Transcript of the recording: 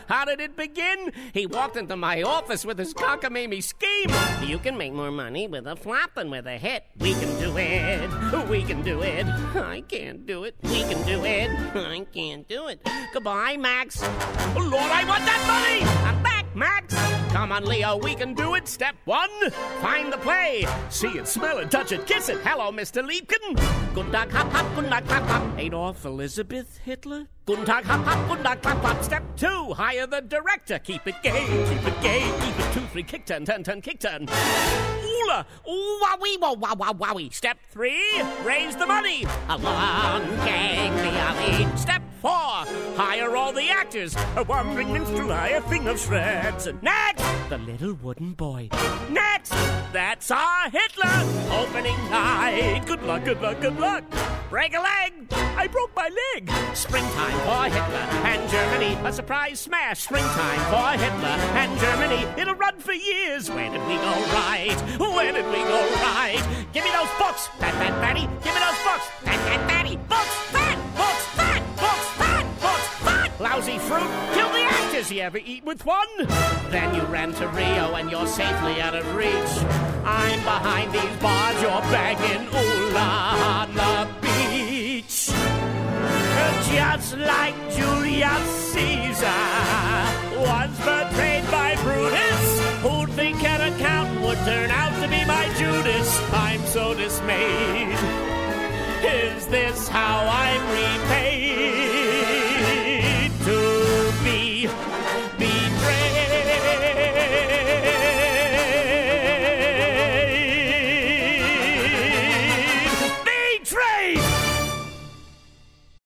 How did it begin? He walked into my office with his cockamamie scheme. You can make more money with a flop than with a hit. We can do it. We can do it. I can't do it. We can do it. I can't do it. Goodbye, Max. Oh, Lord, I want that money! I'm back, Max. Come on, Leo, we can do it. Step 1, find the play. See it, smell it, touch it, kiss it. Hello, Mr. Liebken. Guten Tag, hop, hop, guten Tag, clap, clap. Adolf Elizabeth Hitler. Guten Tag, hop, hop, guten Tag, clap, clap. Step 2, hire the director. Keep it gay, keep it gay. Keep it 2, 3, kick turn, turn, turn, kick turn. Oola, ooh, wowie, wow, wow, wow, wowie. Step 3, raise the money. A long gang, the alley. Step 4, hire all the actors. A wandering minstrel, a thing of shreds. Next, the little wooden boy. Next, that's our Hitler. Opening night. Good luck, good luck, good luck. Break a leg. I broke my leg. Springtime for Hitler and Germany. A surprise smash. Springtime for Hitler and Germany. It'll run for years. Where did we go right? Where did we go right? Give me those books, fat, fat, fatty. Give me those books, fat, fat, fatty. Books, fat, books, fat, books, fat, books, fat. Lousy fruit. Kill the actors. You ever eat with one? Then you ran to Rio and you're safely out of reach. I'm behind these bars. You're begging ooh-la on the beach. Just like Julius Caesar was betrayed by Brutus, who'd think an accountant would turn out to be my Judas. I'm so dismayed. Is this how I'm repaid?